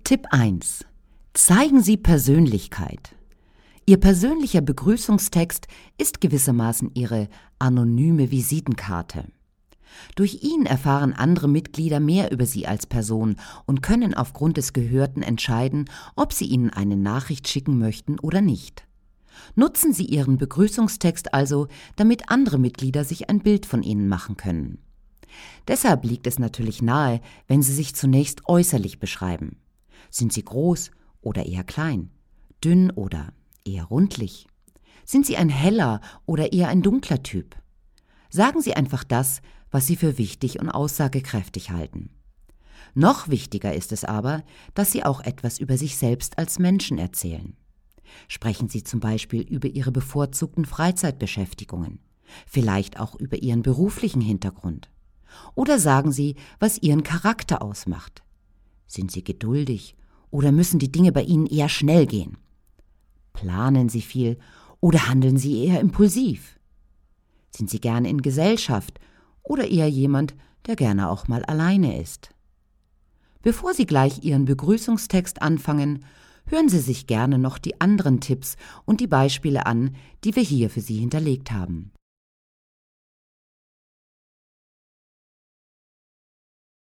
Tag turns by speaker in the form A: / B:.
A: Tipp 1. Zeigen Sie Persönlichkeit. Ihr persönlicher Begrüßungstext ist gewissermaßen Ihre anonyme Visitenkarte. Durch ihn erfahren andere Mitglieder mehr über Sie als Person und können aufgrund des Gehörten entscheiden, ob sie Ihnen eine Nachricht schicken möchten oder nicht. Nutzen Sie Ihren Begrüßungstext also, damit andere Mitglieder sich ein Bild von Ihnen machen können. Deshalb liegt es natürlich nahe, wenn Sie sich zunächst äußerlich beschreiben. Sind Sie groß oder eher klein? Dünn oder eher rundlich? Sind Sie ein heller oder eher ein dunkler Typ? Sagen Sie einfach das, was Sie für wichtig und aussagekräftig halten. Noch wichtiger ist es aber, dass Sie auch etwas über sich selbst als Menschen erzählen. Sprechen Sie zum Beispiel über Ihre bevorzugten Freizeitbeschäftigungen, vielleicht auch über Ihren beruflichen Hintergrund. Oder sagen Sie, was Ihren Charakter ausmacht. Sind Sie geduldig oder müssen die Dinge bei Ihnen eher schnell gehen? Planen Sie viel oder handeln Sie eher impulsiv? Sind Sie gerne in Gesellschaft oder eher jemand, der gerne auch mal alleine ist? Bevor Sie gleich Ihren Begrüßungstext anfangen, hören Sie sich gerne noch die anderen Tipps und die Beispiele an, die wir hier für Sie hinterlegt haben.